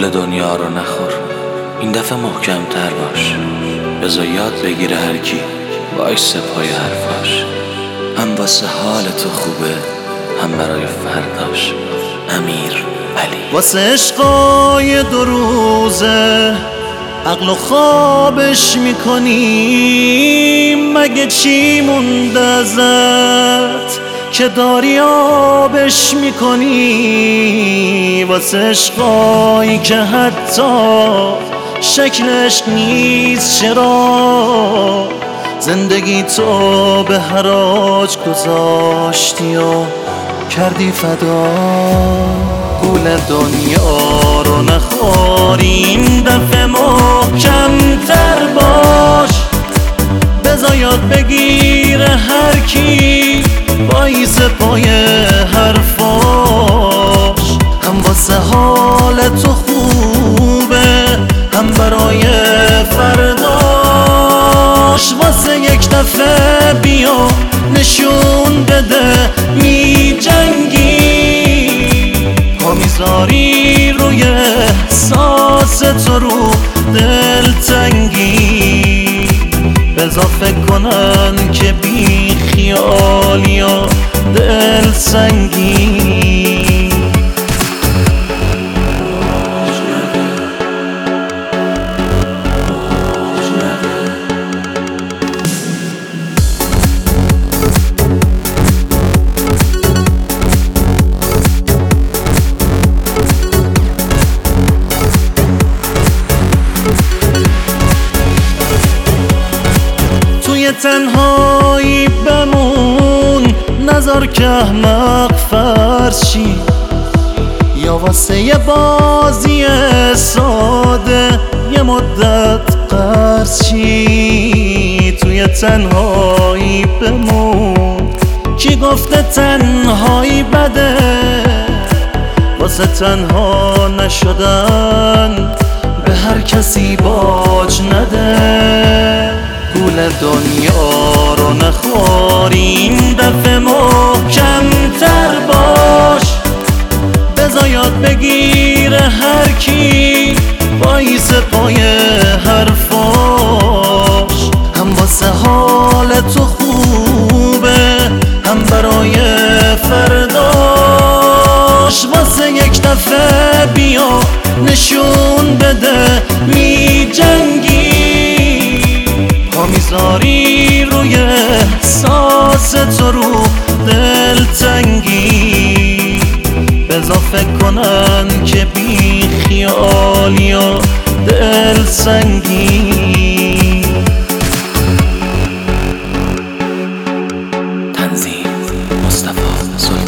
گول دنیا رو نخور، این دفعه محکم تر باش. بذار یاد بگیره هر کی وایسه پای حرفاش. هم واسه حال تو خوبه، هم برای فرداش. امیر علی. واسه عشقای دو روزه عقل و خوابش میکنی، مگه چی مونده ازت که داری آبش میکنی؟ واسه عشقایی که حتی شکلش نیست، چرا زندگی تو به حراج گذاشتی و کردی فدا؟ گول دنیا رو نخوری، این دفعه محکم‌تر باش. بذار یاد بگیره هر کی وایسه پای حرفاش. هم واسه حال تو خوبه، هم برای فرداش. واسه یک دفعه بیا نشون بده می جنگی، پا میذاری روی احساس تو رو دلتنگی. بذار فکر کنن که بی خیالی یا دل سنگی. تنهایی بمون، نذار که احمق فرض شی، یا واسه یه بازی ساده یه مدت قرض شی. توی تنهایی بمون، کی گفته تنهایی بده؟ واسه تنها نشدن به هر کسی باج نده. گول دنیا رو نخوری، این دفعه محکم‌تر باش. بذار یاد بگیره هر کی وایسه پای حرفاش. هم واسه حال تو خوبه، هم برای فرداش. واسه یک دفعه بیا نشون بده می جنگی، پا میذاری روی احساس تو رو دلتنگی. بذار فکر کنن که بی خیالی یا دل سنگی. تنظیم مصطفی سلیمانی.